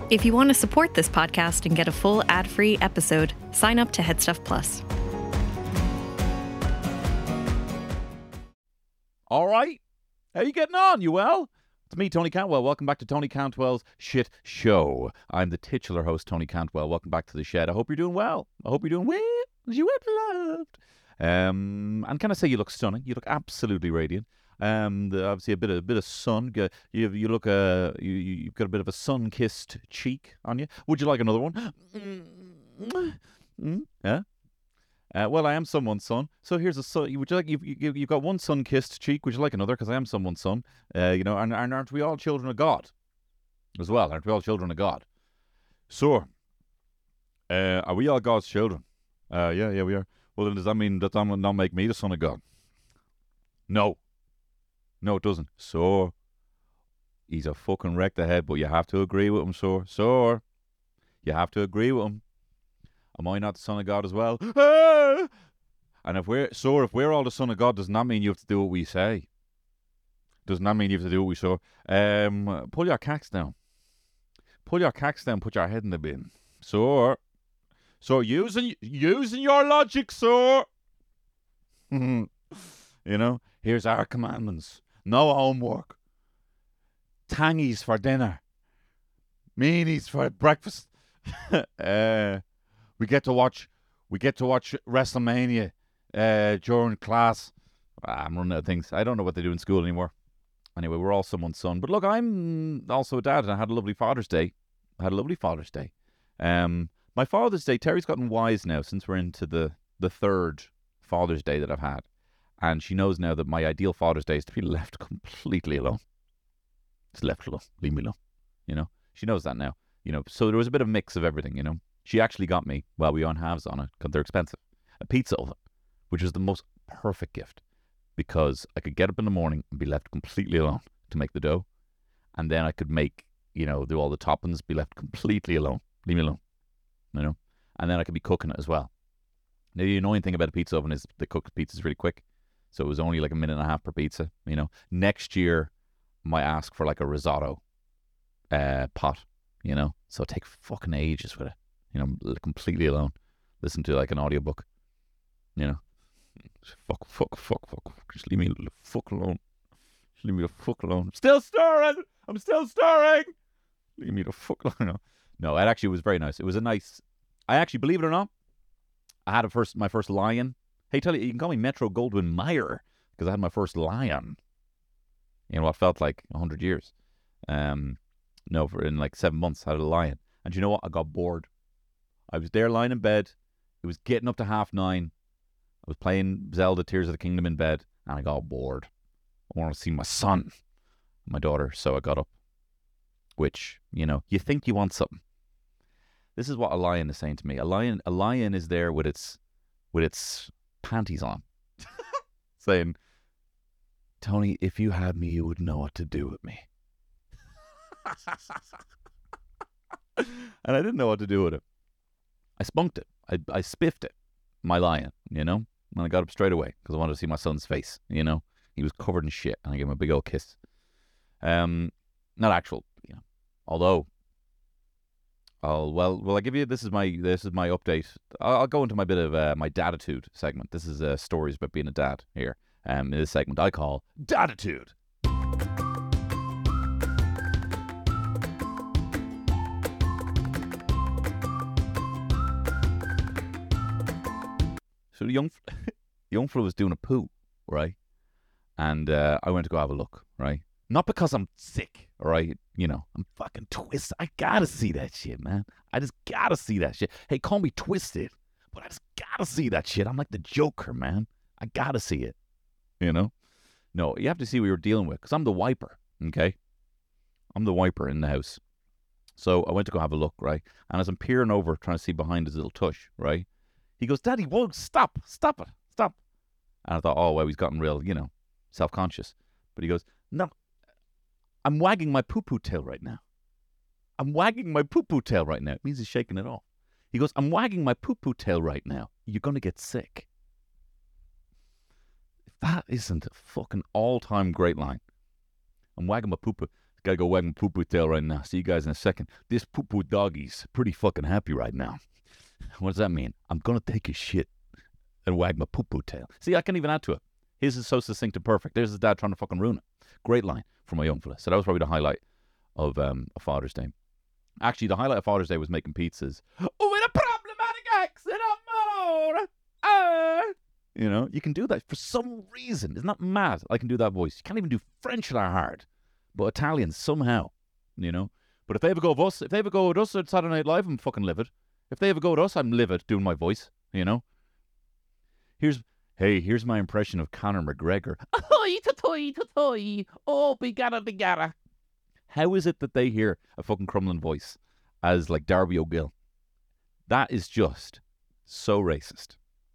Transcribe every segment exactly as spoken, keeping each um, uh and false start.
If you want to support this podcast and get a full ad-free episode, sign up to Headstuff Plus. All right. How you getting on? You well? It's me, Tony Cantwell. Welcome back to Tony Cantwell's Shit Show. I'm the titular host, Tony Cantwell. Welcome back to the shed. I hope you're doing well. I hope you're doing well, as you have loved. Um, and can I say you look stunning? You look absolutely radiant. Um, the, obviously a bit of a bit of sun. You you look uh you you've got a bit of a sun-kissed cheek on you. Would you like another one? Mm, yeah. Uh, well, I am someone's son. So here's a son. Would you like you've you, you've got one sun-kissed cheek? Would you like another? Because I am someone's son. Uh, you know, and, and aren't we all children of God, as well? Aren't we all children of God? So, uh, are we all God's children? Uh, yeah, yeah, we are. Well, then does that mean that that will not make me the son of God? No. No, it doesn't. So, he's a fucking wreck the head, but you have to agree with him, so, so, you have to agree with him. Am I not the son of God as well? Ah! And if we're, so if we're all the son of God, does not mean you have to do what we say. Does not mean you have to do what we say. Um, pull your cacks down. Pull your cacks down, put your head in the bin. So, so using, using your logic, so, you know, here's our commandments. No homework. Tangies for dinner. Meanies for breakfast. uh, we get to watch. We get to watch WrestleMania uh, during class. Ah, I'm running out of things. I don't know what they do in school anymore. Anyway, we're all someone's son. But look, I'm also a dad, and I had a lovely Father's Day. I had a lovely Father's Day. Um, my Father's Day. Terry's gotten wise now since we're into the the third Father's Day that I've had. And she knows now that my ideal Father's Day is to be left completely alone. Just left alone. Leave me alone. You know? She knows that now. You know? So there was a bit of mix of everything, you know? She actually got me, well, we own halves on it, because they're expensive, a pizza oven, which was the most perfect gift. Because I could get up in the morning and be left completely alone to make the dough. And then I could make, you know, do all the toppings, be left completely alone. Leave me alone. You know? And then I could be cooking it as well. Now, the annoying thing about a pizza oven is they cook pizzas really quick. So it was only like a minute and a half per pizza, you know. Next year, I might ask for like a risotto uh, pot, you know. So take fucking ages with it, you know, completely alone. Listen to like an audiobook, you know. Fuck, fuck, fuck, fuck. Just leave me the fuck alone. Just leave me the fuck alone. I'm still stirring. I'm still stirring. Leave me the fuck alone. No, no, it actually was very nice. It was a nice, I actually, believe it or not, I had a first my first lion. Hey, tell you, you can call me Metro Goldwyn Mayer because I had my first lion. You know, what felt like a hundred years. Um, no, for in like seven months, I had a lion. And you know what? I got bored. I was there lying in bed. It was getting up to half nine. I was playing Zelda Tears of the Kingdom in bed, and I got bored. I wanted to see my son, my daughter, so I got up. Which, you know, you think you want something. This is what a lion is saying to me. A lion, a lion is there with its, with its panties on, saying, Tony, if you had me, you would know what to do with me. And I didn't know what to do with it. I spunked it. I, I spiffed it, my lion, you know, and I got up straight away because I wanted to see my son's face, you know. He was covered in shit, and I gave him a big old kiss. Um, not actual, you know, although I'll, well, well, I give you, this is my, this is my update. I'll, I'll go into my bit of uh, my daditude segment. This is uh, stories about being a dad here. Um, in this segment I call Daditude. So the young, young fella was doing a poo, right? And uh, I went to go have a look, right? Not because I'm sick, all right? You know, I'm fucking twisted. I gotta see that shit, man. I just gotta see that shit. Hey, call me twisted, but I just gotta see that shit. I'm like the Joker, man. I gotta see it, you know? No, you have to see what you're dealing with, because I'm the wiper, okay? I'm the wiper in the house. So I went to go have a look, right? And as I'm peering over, trying to see behind his little tush, right? He goes, Daddy, whoa, stop, stop it, stop. And I thought, oh, well, he's gotten real, you know, self-conscious. But he goes, no, I'm wagging my poo-poo tail right now. I'm wagging my poo-poo tail right now. It means he's shaking it off. He goes, I'm wagging my poo-poo tail right now. You're going to get sick. If that isn't a fucking all-time great line. I'm wagging my poo-poo. Gotta go wag my poo-poo tail right now. See you guys in a second. This poo-poo doggy's pretty fucking happy right now. What does that mean? I'm gonna take a shit and wag my poo-poo tail. See, I can even add to it. His is so succinct and perfect. There's his dad trying to fucking ruin it. Great line from my young fella. So that was probably the highlight of um, a Father's Day. Actually, the highlight of Father's Day was making pizzas. Oh, with a problematic accent on more. Uh. You know, you can do that for some reason. Isn't that mad? I can do that voice. You can't even do French that hard. But Italian, somehow, you know. But if they ever go with us, if they ever go with us at Saturday Night Live, I'm fucking livid. If they ever go with us, I'm livid doing my voice, you know. Here's, hey, here's my impression of Conor McGregor. Ahoy, toy, toy, oh, bigara, bigara. How is it that they hear a fucking Crumlin voice as like Darby O'Gill? That is just so racist.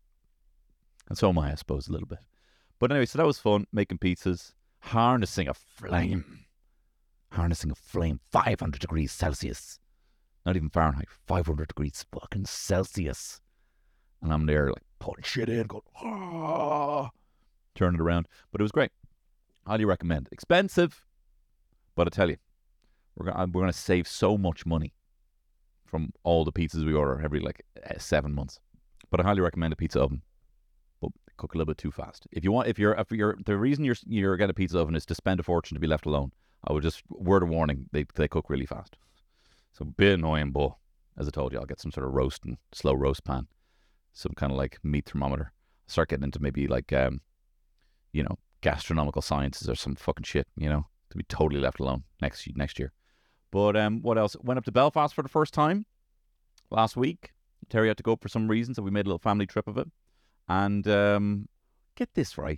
And so am I, I suppose, a little bit. But anyway, so that was fun, making pizzas, harnessing a flame. Harnessing a flame, five hundred degrees Celsius. Not even Fahrenheit, five hundred degrees fucking Celsius. And I'm there like putting shit in, going, ah, turn it around. But it was great. Highly recommend. Expensive, but I tell you, we're gonna, we're going to save so much money from all the pizzas we order every like seven months. But I highly recommend a pizza oven. But cook a little bit too fast. If you want, if you're, if you're, the reason you're you're getting a pizza oven is to spend a fortune to be left alone. I would just, word of warning, they they cook really fast. So a bit annoying, but as I told you, I'll get some sort of roast and slow roast pan, some kind of like meat thermometer. Start getting into maybe like, um, you know, gastronomical sciences or some fucking shit, you know, to be totally left alone next next year. But um, what else? Went up to Belfast for the first time last week. Terry had to go for some reason, so we made a little family trip of it. And um, get this right.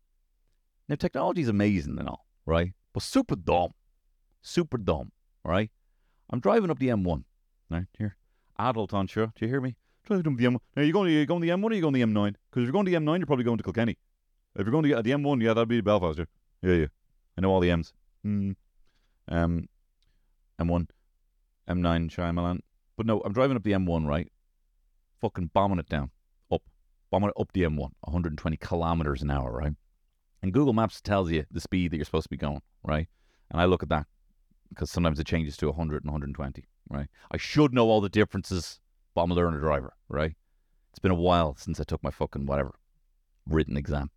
Now, technology is amazing and all, right? But super dumb. Super dumb, right? I'm driving up the M one, right? Here. Adult on sure. Do you hear me? Driving up the M one. Now, you going to, you going to the M one or you going to the M nine? Because if you're going to the M nine, you're probably going to Kilkenny. If you're going to the M one, yeah, that'll be Belfast. Yeah, yeah. yeah. I know all the M's. Mm. Um, M one, M nine, Shyamalan. But no, I'm driving up the M one, right? Fucking bombing it down. Up. Bombing it up the M one. one hundred twenty kilometers an hour, right? And Google Maps tells you the speed that you're supposed to be going, right? And I look at that because sometimes it changes to one hundred and one hundred twenty, right? I should know all the differences, but I'm a learner driver, right? It's been a while since I took my fucking whatever, written exam.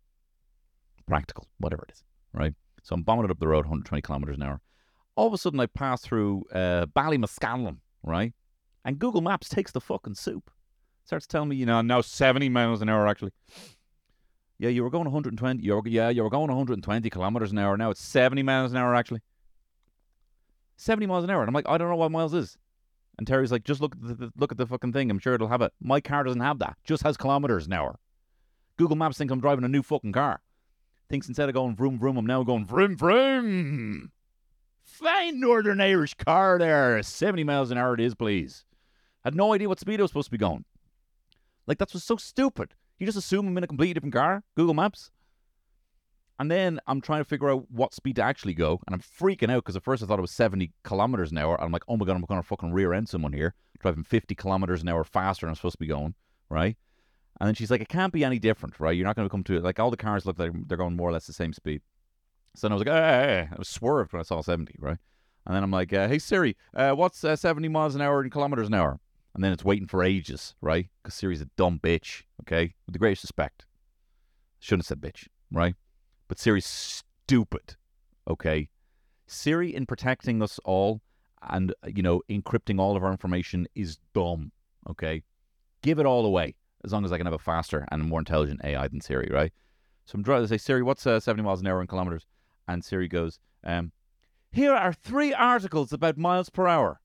Practical, whatever it is, right? So I'm bombing it up the road, one hundred twenty kilometers an hour. All of a sudden I pass through uh, Ballymascallan, right? And Google Maps takes the fucking soup. Starts telling me, you know, now seventy miles an hour actually. Yeah, you were going one hundred twenty. You were, yeah, you were going one hundred twenty kilometers an hour. Now it's seventy miles an hour, actually. seventy miles an hour. And I'm like, I don't know what miles is. And Terry's like, just look at the, the, look at the fucking thing. I'm sure it'll have it. My car doesn't have that. Just has kilometers an hour. Google Maps thinks I'm driving a new fucking car. Thinks instead of going vroom, vroom, I'm now going vroom, vroom. Fine Northern Irish car there. seventy miles an hour it is, please. Had no idea what speed I was supposed to be going. Like, that's what's so stupid. You just assume I'm in a completely different car, Google Maps. And then I'm trying to figure out what speed to actually go. And I'm freaking out because at first I thought it was seventy kilometers an hour. I'm like, oh my God, I'm going to fucking rear end someone here. Driving fifty kilometers an hour faster than I'm supposed to be going, right? And then she's like, it can't be any different, right? You're not going to come to it. Like, all the cars look like they're going more or less the same speed. So then I was like, hey, hey, hey. I was swerved when I saw seventy, right? And then I'm like, uh, hey, Siri, uh, what's uh, seventy miles an hour in kilometers an hour? And then it's waiting for ages, right? Because Siri's a dumb bitch, okay? With the greatest respect. Shouldn't have said bitch, right? But Siri's stupid, okay? Siri, in protecting us all and, you know, encrypting all of our information is dumb, okay? Give it all away, as long as I can have a faster and more intelligent A I than Siri, right? So I'm trying to say, Siri, what's uh, seventy miles an hour in kilometers? And Siri goes, um, here are three articles about miles per hour.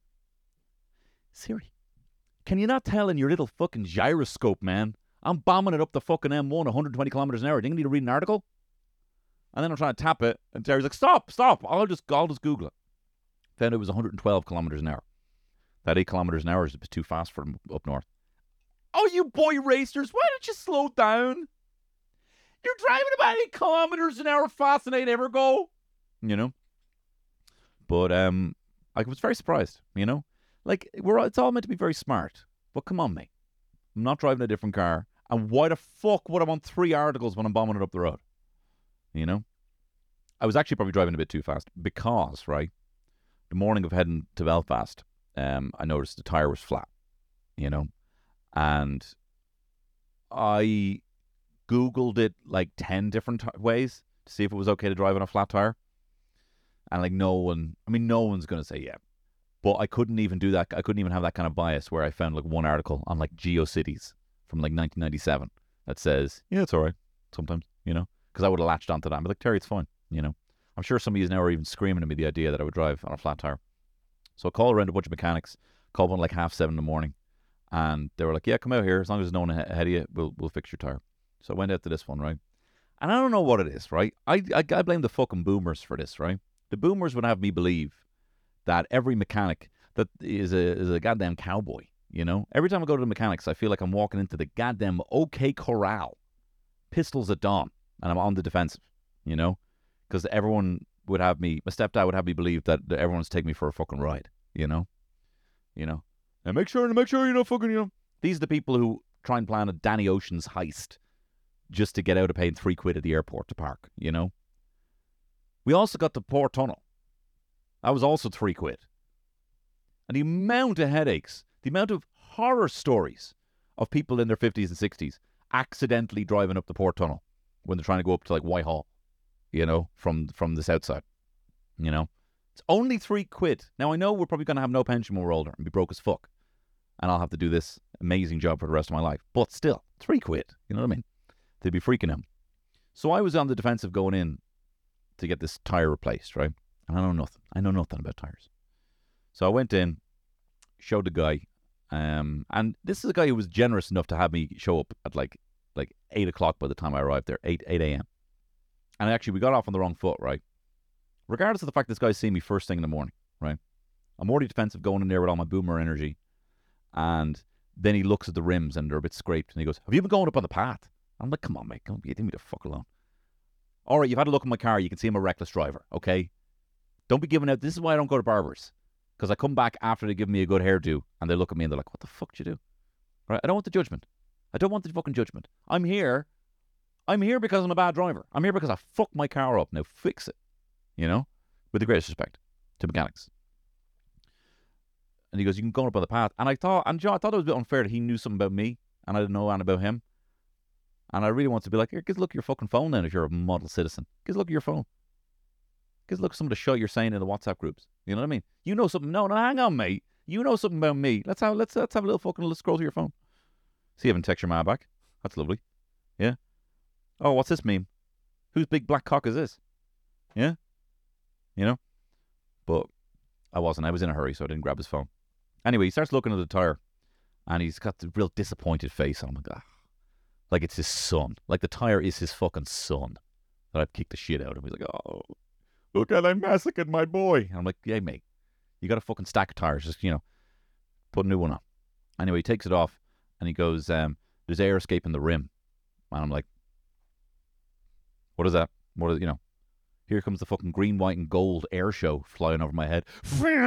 Siri, can you not tell in your little fucking gyroscope, man? I'm bombing it up the fucking M one, one hundred twenty kilometers an hour. Do you need to read an article? And then I'm trying to tap it, and Terry's like, stop, stop. I'll just, I'll just Google it. Found it was one hundred twelve kilometers an hour. That eight kilometers an hour is a bit too fast for them up north. Oh, you boy racers, why don't you slow down? You're driving about eight kilometers an hour faster than I'd ever go. You know? But um, I was very surprised, you know? Like, we're it's all meant to be very smart. But come on, mate. I'm not driving a different car. And why the fuck would I want three articles when I'm bombing it up the road? You know? I was actually probably driving a bit too fast because, right, the morning of heading to Belfast, um, I noticed the tyre was flat, you know, and I Googled it like ten different t- ways to see if it was okay to drive on a flat tyre. And like no one, I mean, no one's going to say yeah. But I couldn't even do that. I couldn't even have that kind of bias where I found like one article on like GeoCities from like nineteen ninety-seven that says, yeah, it's all right sometimes, you know, because I would have latched onto that. But like, Terry, it's fine, you know. I'm sure some of you now are even screaming at me the idea that I would drive on a flat tire. So I called around a bunch of mechanics, called one like half seven in the morning, and they were like, yeah, come out here. As long as there's no one ahead of you, we'll, we'll fix your tire. So I went out to this one, right? And I don't know what it is, right? I, I, I blame the fucking boomers for this, right? The boomers would have me believe that every mechanic that is a is a goddamn cowboy, you know? Every time I go to the mechanics, I feel like I'm walking into the goddamn OK Corral, pistols at dawn, and I'm on the defensive, you know? Because everyone would have me, my stepdad would have me believe that everyone's taking me for a fucking ride, you know? You know? And make sure, make sure you know fucking, you know? These are the people who try and plan a Danny Ocean's heist just to get out of paying three quid at the airport to park, you know? We also got the Port Tunnel. That was also three quid. And the amount of headaches, the amount of horror stories of people in their fifties and sixties accidentally driving up the Port Tunnel when they're trying to go up to like Whitehall, you know, from from the south side, you know. It's only three quid. Now, I know we're probably going to have no pension when we're older and be broke as fuck. And I'll have to do this amazing job for the rest of my life. But still, three quid. You know what I mean? They'd be freaking out. So I was on the defensive going in to get this tyre replaced, right? And I know nothing. I know nothing about tyres. So I went in, showed the guy, um, and this is a guy who was generous enough to have me show up at like like eight o'clock by the time I arrived there, eight eight a.m. And actually, we got off on the wrong foot, right? Regardless of the fact this guy's seen me first thing in the morning, right? I'm already defensive going in there with all my boomer energy, and then he looks at the rims and they're a bit scraped, and he goes, "Have you been going up on the path?" I'm like, "Come on, mate, don't be, leave me the fuck alone." All right, you've had a look at my car. You can see I'm a reckless driver, okay? Don't be giving out. This is why I don't go to barbers. Because I come back after they give me a good hairdo and they look at me and they're like, what the fuck did you do? Right? I don't want the judgment. I don't want the fucking judgment. I'm here. I'm here because I'm a bad driver. I'm here because I fucked my car up. Now fix it. You know? With the greatest respect to mechanics. And he goes, you can go up on the path. And I thought, and John, I thought it was a bit unfair that he knew something about me and I didn't know anything about him. And I really want to be like, here, give a look at your fucking phone then if you're a model citizen. Give a look at your phone. Give a look at some of the shit you're saying in the WhatsApp groups. You know what I mean? You know something. No, no, hang on, mate. You know something about me. Let's have let's let's have a little fucking let's scroll through your phone. See, you haven't texted your man back. That's lovely. Yeah. Oh, what's this meme? Whose big black cock is this? Yeah. You know? But I wasn't. I was in a hurry, so I didn't grab his phone. Anyway, he starts looking at the tire and he's got the real disappointed face on him. Like, ah. Like it's his son. Like the tire is his fucking son that I've kicked the shit out of. He's like, oh, look how I massacred my boy. And I'm like, yeah, mate, you got a fucking stack of tires. Just, you know, put a new one on. Anyway, he takes it off and he goes, um, there's air escaping the rim. And I'm like, what is that? What is, you know, here comes the fucking green, white, and gold air show flying over my head.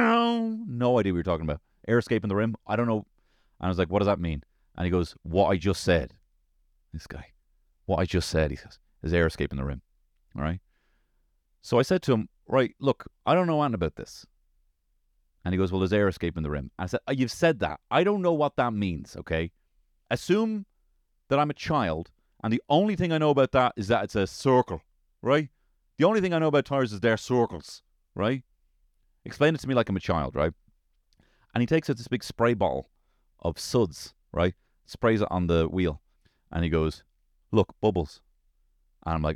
No idea what you're talking about. Air escaping the rim? I don't know. And I was like, what does that mean? And he goes, what I just said. This guy. What I just said, he says, is air escaping the rim. All right? So I said to him, right, look, I don't know anything about this. And he goes, well, there's air escaping the rim. I said, oh, you've said that. I don't know what that means, okay? Assume that I'm a child, and the only thing I know about that is that it's a circle, right? The only thing I know about tires is they're circles, right? Explain it to me like I'm a child, right? And he takes out this big spray bottle of suds, right? Sprays it on the wheel. And he goes, look, bubbles. And I'm like,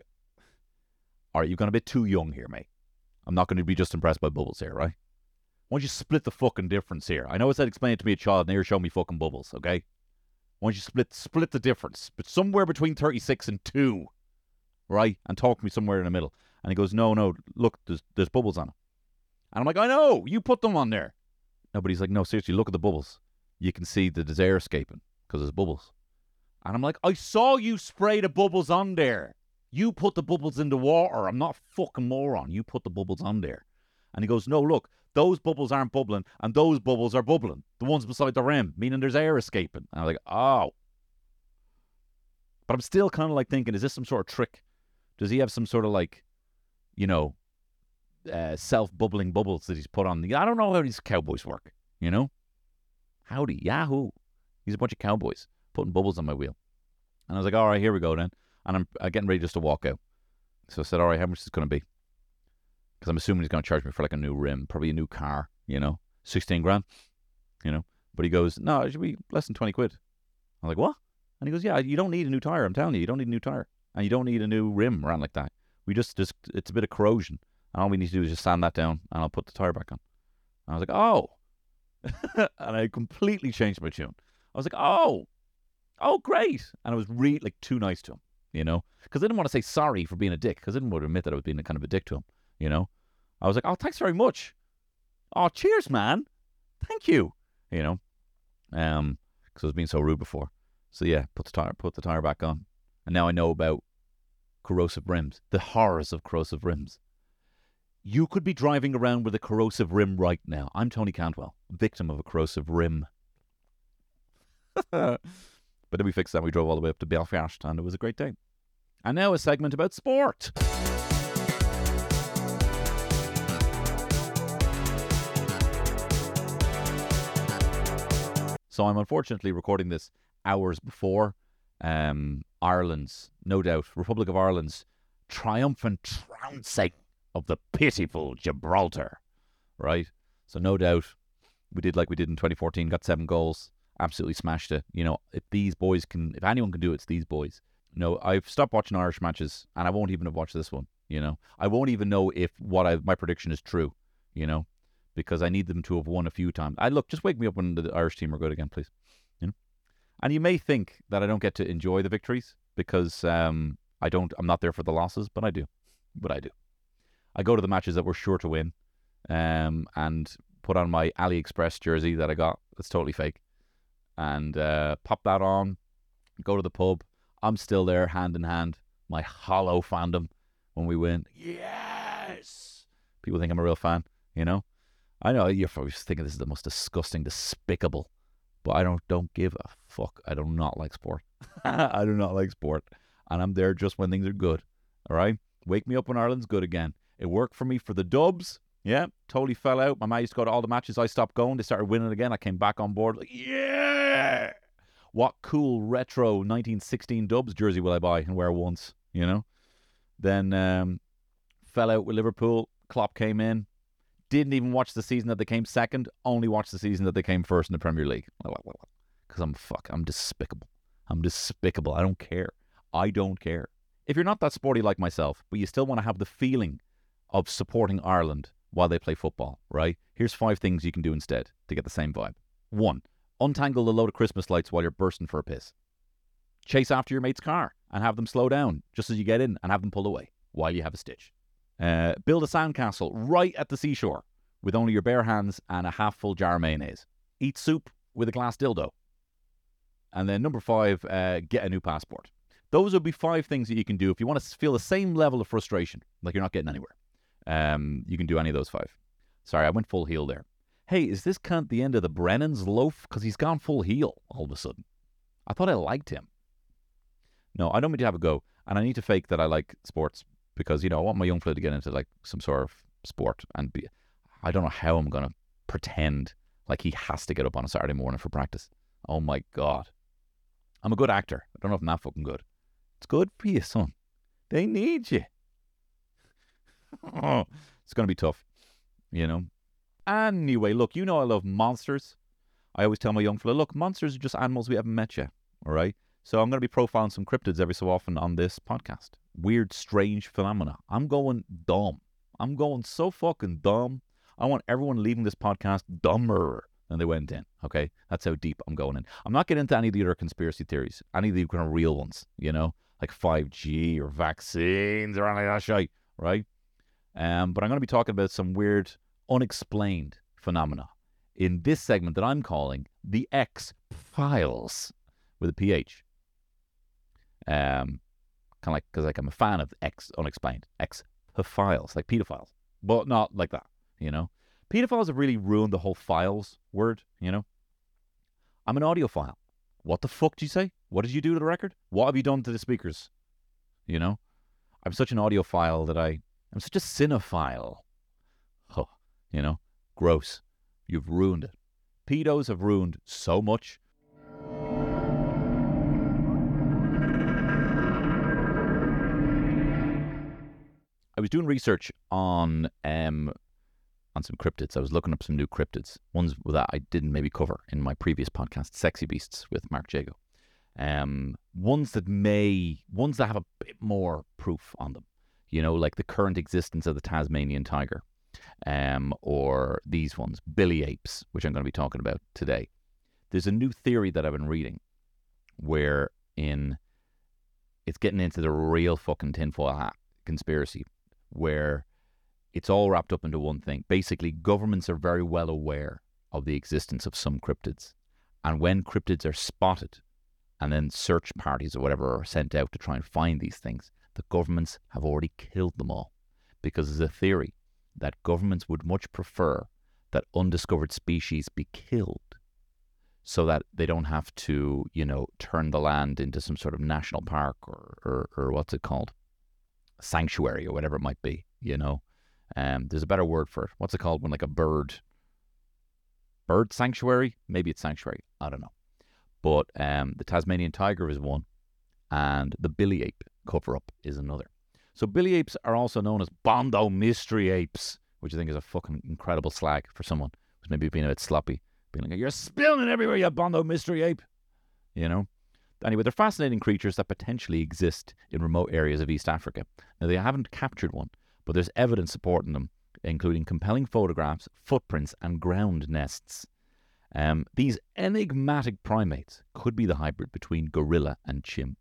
all right, you've gone a bit too young here, mate. I'm not going to be just impressed by bubbles here, right? Why don't you split the fucking difference here? I know it said explain it to me a child, and here show me fucking bubbles, okay? Why don't you split split the difference? But somewhere between thirty-six and two, right? And talk to me somewhere in the middle. And he goes, no, no, look, there's, there's bubbles on it. And I'm like, I know, you put them on there. No, but he's like, no, seriously, look at the bubbles. You can see that there's air escaping because there's bubbles. And I'm like, I saw you spray the bubbles on there. You put the bubbles in the water. I'm not a fucking moron. You put the bubbles on there. And he goes, no, look, those bubbles aren't bubbling, and those bubbles are bubbling. The ones beside the rim, meaning there's air escaping. And I'm like, oh. But I'm still kind of like thinking, is this some sort of trick? Does he have some sort of like you know, uh, self-bubbling bubbles that he's put on. I don't know how these cowboys work, you know? Howdy, Yahoo. He's a bunch of cowboys putting bubbles on my wheel. And I was like, all right, here we go then. And I'm uh, getting ready just to walk out. So I said, all right, how much is it going to be? Because I'm assuming he's going to charge me for like a new rim, probably a new car, you know, sixteen grand, you know. But he goes, no, it should be less than twenty quid. I'm like, what? And he goes, yeah, you don't need a new tire. I'm telling you, you don't need a new tire. And you don't need a new rim around like that. We just, just it's a bit of corrosion. And all we need to do is just sand that down and I'll put the tire back on. And I was like, oh. And I completely changed my tune. I was like, oh, oh, great. And I was really like too nice to him, you know, because I didn't want to say sorry for being a dick, because I didn't want to admit that I was being a kind of a dick to him, you know. I was like, oh, thanks very much. Oh, cheers, man. Thank you, you know, um, because I was being so rude before. So yeah, put the tire, put the tire back on, and now I know about corrosive rims, the horrors of corrosive rims. You could be driving around with a corrosive rim right now. I'm Tony Cantwell, victim of a corrosive rim. But then we fixed that. We drove all the way up to Belfast, and it was a great day. And now a segment about sport. So I'm unfortunately recording this hours before um, Ireland's, no doubt, Republic of Ireland's triumphant trouncing of the pitiful Gibraltar, right? So no doubt we did like we did in twenty fourteen, got seven goals, absolutely smashed it. You know, if these boys can, if anyone can do it, it's these boys. No, I've stopped watching Irish matches, and I won't even have watched this one, you know. I won't even know if what I my prediction is true, you know, because I need them to have won a few times. I look, just wake me up when the Irish team are good again, please. You know? And you may think that I don't get to enjoy the victories because um, I don't, I'm not there for the losses, but I do. But I do. I go to the matches that we're sure to win, um, and put on my AliExpress jersey that I got. It's totally fake. And uh, pop that on, go to the pub. I'm still there, hand in hand. My hollow fandom when we win. Yes! People think I'm a real fan, you know? I know you're probably thinking this is the most disgusting, despicable, but I don't don't give a fuck. I do not like sport. I do not like sport. And I'm there just when things are good, all right? Wake me up when Ireland's good again. It worked for me for the Dubs. Yeah, totally fell out. My mate used to go to all the matches. I stopped going. They started winning again. I came back on board. Like, yeah! What cool retro nineteen sixteen Dubs jersey will I buy and wear once, you know? Then um, fell out with Liverpool. Klopp came in. Didn't even watch the season that they came second. Only watched the season that they came first in the Premier League. Because I'm fuck. I'm despicable. I'm despicable. I don't care. I don't care. If you're not that sporty like myself, but you still want to have the feeling of supporting Ireland while they play football, right? Here's five things you can do instead to get the same vibe. One, untangle the load of Christmas lights while you're bursting for a piss. Chase after your mate's car and have them slow down just as you get in and have them pull away while you have a stitch. Uh, build a sandcastle right at the seashore with only your bare hands and a half-full jar of mayonnaise. Eat soup with a glass dildo. And then number five, uh, get a new passport. Those would be five things that you can do if you want to feel the same level of frustration, like you're not getting anywhere. Um, you can do any of those five. Sorry, I went full heel there. Hey, is this cunt the end of the Brennan's loaf? Because he's gone full heel all of a sudden. I thought I liked him. No, I don't mean to have a go. And I need to fake that I like sports because, you know, I want my young fella to get into like some sort of sport. And be, I don't know how I'm going to pretend like he has to get up on a Saturday morning for practice. Oh my God. I'm a good actor. I don't know if I'm that fucking good. It's good for you, son. They need you. Oh, it's going to be tough, you know. Anyway, look, you know I love monsters. I always tell my young fella, look, monsters are just animals we haven't met yet, all right? So I'm going to be profiling some cryptids every so often on this podcast. Weird, strange phenomena. I'm going dumb. I'm going so fucking dumb. I want everyone leaving this podcast dumber than they went in, okay? That's how deep I'm going in. I'm not getting into any of the other conspiracy theories, any of the kind of real ones, you know, like five G or vaccines or anything like that shit, right? Um, but I'm going to be talking about some weird, unexplained phenomena in this segment that I'm calling the X-Files with a P H. Um, kind of like, because like I'm a fan of X, unexplained, X-Files, like pedophiles, but not like that, you know? Pedophiles have really ruined the whole files word, you know? I'm an audiophile. What the fuck did you say? What did you do to the record? What have you done to the speakers? You know? I'm such an audiophile that I I'm such a cinephile. Huh, you know, gross. You've ruined it. Pedos have ruined so much. I was doing research on um on some cryptids. I was looking up some new cryptids, ones that I didn't maybe cover in my previous podcast, Sexy Beasts with Mark Jago. Um, ones that may, ones that have a bit more proof on them, you know, like the current existence of the Tasmanian tiger, um, or these ones, billy apes, which I'm going to be talking about today. There's a new theory that I've been reading where in it's getting into the real fucking tinfoil hat conspiracy, where it's all wrapped up into one thing. Basically, governments are very well aware of the existence of some cryptids. And when cryptids are spotted, and then search parties or whatever are sent out to try and find these things, the governments have already killed them all. Because there's a theory that governments would much prefer that undiscovered species be killed so that they don't have to, you know, turn the land into some sort of national park or, or, or what's it called? Sanctuary or whatever it might be, you know. Um, there's a better word for it. What's it called when like a bird, bird sanctuary? Maybe it's sanctuary. I don't know. But um, the Tasmanian tiger is one, and the billy ape cover-up is another. So billy apes are also known as Bondo mystery apes, which I think is a fucking incredible slag for someone who's maybe being a bit sloppy, being like, "You're spilling it everywhere, you Bondo mystery ape," you know. Anyway, they're fascinating creatures that potentially exist in remote areas of East Africa. Now, they haven't captured one, but there's evidence supporting them, including compelling photographs, footprints, and ground nests. Um, these enigmatic primates could be the hybrid between gorilla and chimp,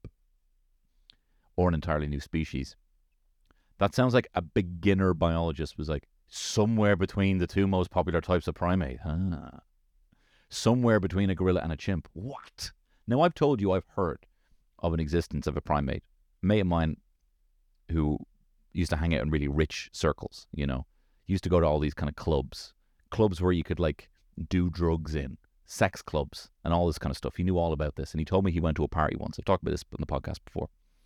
or an entirely new species. That sounds like a beginner biologist was like, somewhere between the two most popular types of primate. Huh? Somewhere between a gorilla and a chimp. What? Now, I've told you I've heard of an existence of a primate. A mate of mine who used to hang out in really rich circles, you know, used to go to all these kind of clubs, clubs where you could like do drugs in, sex clubs and all this kind of stuff. He knew all about this, and he told me he went to a party once. I've talked about this on the podcast before.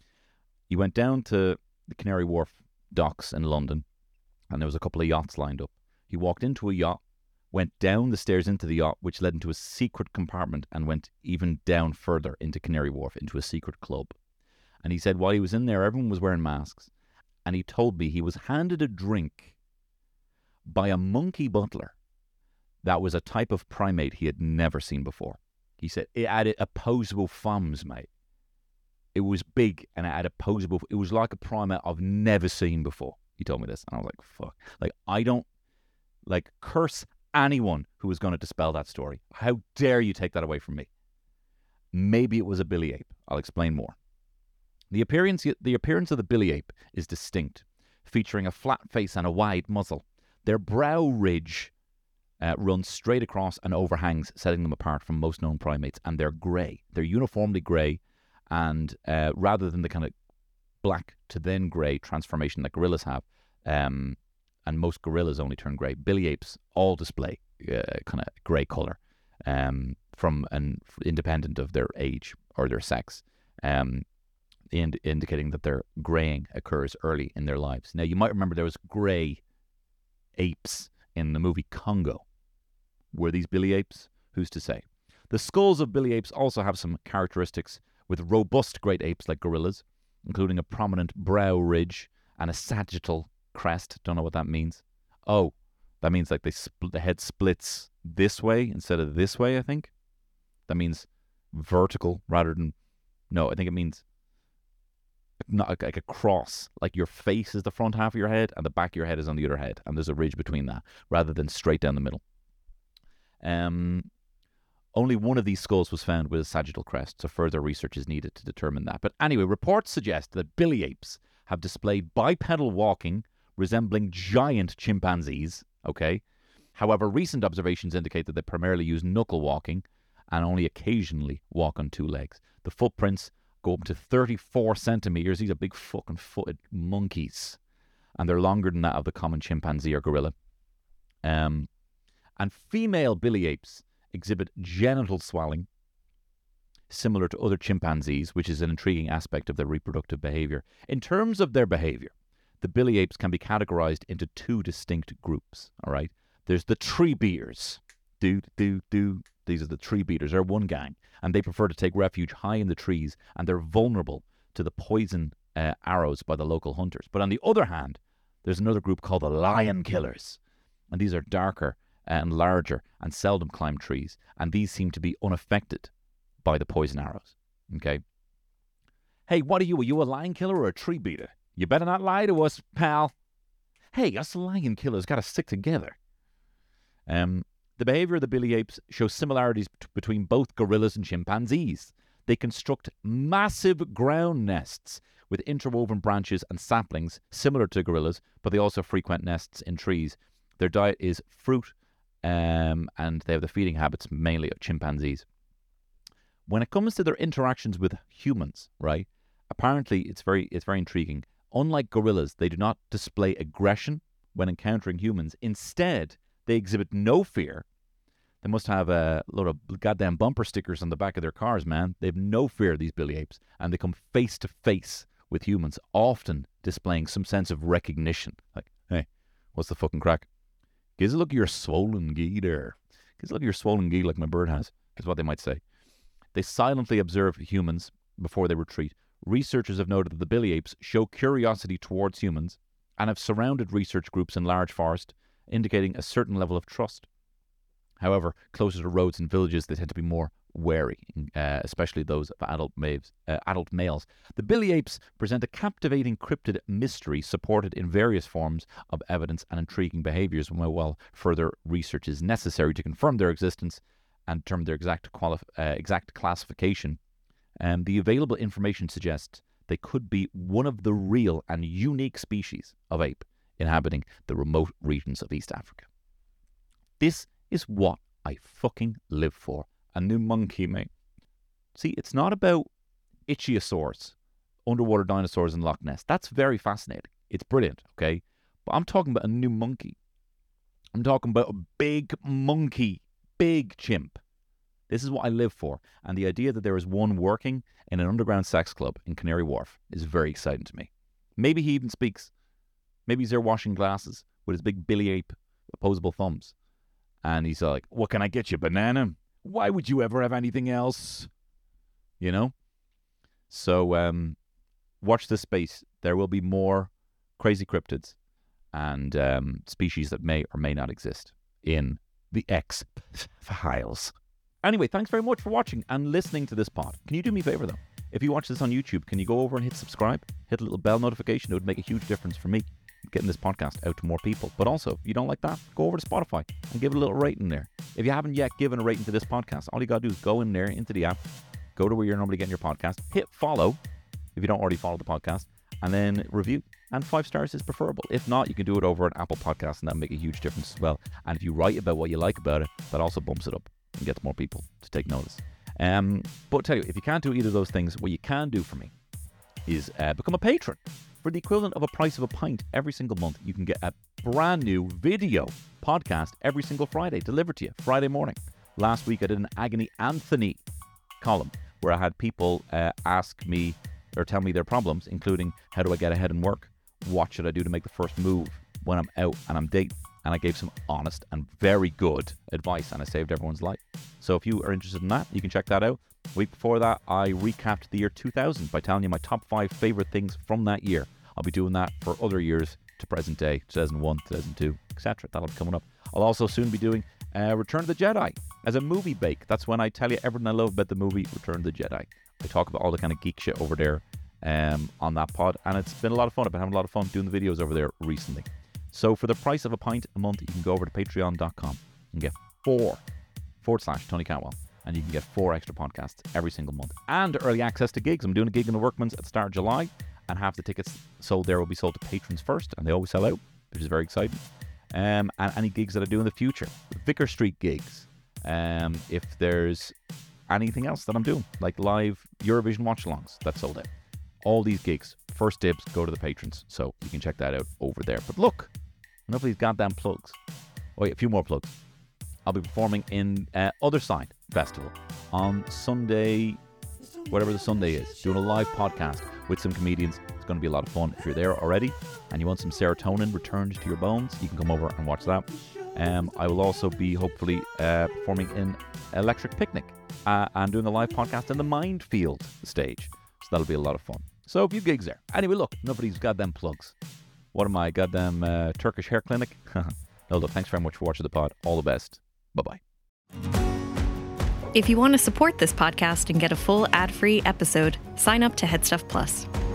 He went down to the Canary Wharf docks in London, and there was a couple of yachts lined up. He walked into a yacht, went down the stairs into the yacht, which led into a secret compartment, and went even down further into Canary Wharf, into a secret club. And he said while he was in there, everyone was wearing masks, and he told me he was handed a drink by a monkey butler that was a type of primate he had never seen before. He said it had opposable thumbs, mate. It was big and it had opposable. It was like a primate I've never seen before. He told me this, and I was like, "Fuck!" Like I don't like curse anyone who was going to dispel that story. How dare you take that away from me? Maybe it was a billy ape. I'll explain more. The appearance, the appearance of the billy ape is distinct, featuring a flat face and a wide muzzle. Their brow ridge Uh, runs straight across and overhangs, setting them apart from most known primates. And they're grey. They're uniformly grey, and uh, rather than the kind of black to then grey transformation that gorillas have, um, and most gorillas only turn grey, billy apes all display uh, kind of grey colour, um, from an independent of their age or their sex, um, ind- indicating that their greying occurs early in their lives. Now, you might remember there was grey apes in the movie Congo. Were these billy apes? Who's to say? The skulls of billy apes also have some characteristics with robust great apes like gorillas, including a prominent brow ridge and a sagittal crest. Don't know what that means. Oh, that means like they spl- the head splits this way instead of this way, I think. That means vertical rather than... No, I think it means not like, like a cross. Like your face is the front half of your head and the back of your head is on the other head, and there's a ridge between that rather than straight down the middle. Um, only one of these skulls was found with a sagittal crest, so further research is needed to determine that. But anyway, reports suggest that billy apes have displayed bipedal walking resembling giant chimpanzees, okay? However, recent observations indicate that they primarily use knuckle walking and only occasionally walk on two legs. The footprints go up to thirty-four centimeters. These are big fucking footed monkeys, and they're longer than that of the common chimpanzee or gorilla. Um, and female billy apes exhibit genital swelling similar to other chimpanzees, which is an intriguing aspect of their reproductive behavior. In terms of their behavior, the billy apes can be categorized into two distinct groups, all right? There's the tree beaters. Do, do, do. These are the tree beaters. They're one gang, and they prefer to take refuge high in the trees, and they're vulnerable to the poison uh, arrows by the local hunters. But on the other hand, there's another group called the lion killers, and these are darker and larger and seldom climb trees, and these seem to be unaffected by the poison arrows, okay? Hey, what are you? Are you a lion killer or a tree beater? You better not lie to us, pal. Hey, us lion killers got to stick together. Um... The behavior of the billy apes shows similarities t- between both gorillas and chimpanzees. They construct massive ground nests with interwoven branches and saplings similar to gorillas, but they also frequent nests in trees. Their diet is fruit, um, and they have the feeding habits mainly of chimpanzees. When it comes to their interactions with humans, right, apparently it's very, it's very intriguing. Unlike gorillas, they do not display aggression when encountering humans. Instead, they exhibit no fear. They must have a load of goddamn bumper stickers on the back of their cars, man. They have no fear, these billy apes, and they come face to face with humans, often displaying some sense of recognition. Like, hey, what's the fucking crack? Gives a look at your swollen gee there. Gives a look at your swollen gee like my bird has, is what they might say. They silently observe humans before they retreat. Researchers have noted that the billy apes show curiosity towards humans and have surrounded research groups in large forest, indicating a certain level of trust. However, closer to roads and villages, they tend to be more wary, uh, especially those of adult, maves, uh, adult males. The billy apes present a captivating cryptid mystery supported in various forms of evidence and intriguing behaviors, while further research is necessary to confirm their existence and determine their exact, quali- uh, exact classification. Um, the available information suggests they could be one of the real and unique species of ape inhabiting the remote regions of East Africa. This is what I fucking live for. A new monkey, mate. See, it's not about ichthyosaurs, underwater dinosaurs in Loch Ness. That's very fascinating. It's brilliant, okay? But I'm talking about a new monkey. I'm talking about a big monkey. Big chimp. This is what I live for. And the idea that there is one working in an underground sex club in Canary Wharf is very exciting to me. Maybe he even speaks. Maybe he's there washing glasses with his big billy ape opposable thumbs. And he's like, what can I get you, banana? Why would you ever have anything else? You know? So, um, watch this space. There will be more crazy cryptids and um, species that may or may not exist in the X-Files. Anyway, thanks very much for watching and listening to this pod. Can you do me a favor, though? If you watch this on YouTube, can you go over and hit subscribe? Hit a little bell notification. It would make a huge difference for me getting this podcast out to more people. But also, if you don't like that, go over to Spotify and give it a little rating there. If you haven't yet given a rating to this podcast, all you got to do is go in there into the app, go to where you're normally getting your podcast, hit follow if you don't already follow the podcast, and then review. And five stars is preferable. If not, you can do it over at Apple Podcasts, and that'll make a huge difference as well. And if you write about what you like about it, that also bumps it up and gets more people to take notice. Um, but I'll tell you, if you can't do either of those things, what you can do for me is uh, become a patron. For the equivalent of a price of a pint every single month, you can get a brand new video podcast every single Friday delivered to you Friday morning. Last week I did an Agony Anthony column where I had people uh, ask me or tell me their problems, including how do I get ahead in work, what should I do to make the first move when I'm out and I'm dating, and I gave some honest and very good advice, and I saved everyone's life. So if you are interested in that, you can check that out. The week before that, I recapped the year two thousand by telling you my top five favorite things from that year. I'll be doing that for other years to present day, two thousand one, two thousand two, et cetera. That'll be coming up. I'll also soon be doing uh, Return of the Jedi as a movie bake. That's when I tell you everything I love about the movie Return of the Jedi. I talk about all the kind of geek shit over there um, on that pod, and it's been a lot of fun. I've been having a lot of fun doing the videos over there recently. So for the price of a pint a month, you can go over to patreon dot com and get four forward slash Tony Catwell, and you can get four extra podcasts every single month and early access to gigs. I'm doing a gig in the Workman's at the start of July, and half the tickets sold there will be sold to patrons first, and they always sell out, which is very exciting. Um, and any gigs that I do in the future, Vicar Street gigs, um, if there's anything else that I'm doing, like live Eurovision watch-alongs, that's sold out. All these gigs, first dibs, go to the patrons, so you can check that out over there. But look, enough of these goddamn plugs. Oh yeah, a few more plugs. I'll be performing in uh, Other Side Festival on Sunday, whatever the Sunday is, doing a live podcast with some comedians. It's going to be a lot of fun. If you're there already and you want some serotonin returned to your bones, you can come over and watch that. Um, I will also be hopefully uh, performing in Electric Picnic uh, and doing a live podcast in the Mindfield stage. So that'll be a lot of fun. So a few gigs there. Anyway, look, nobody's got them plugs. What am I, goddamn uh, Turkish hair clinic? No, look, thanks very much for watching the pod. All the best. Bye-bye. If you want to support this podcast and get a full ad-free episode, sign up to Headstuff Plus.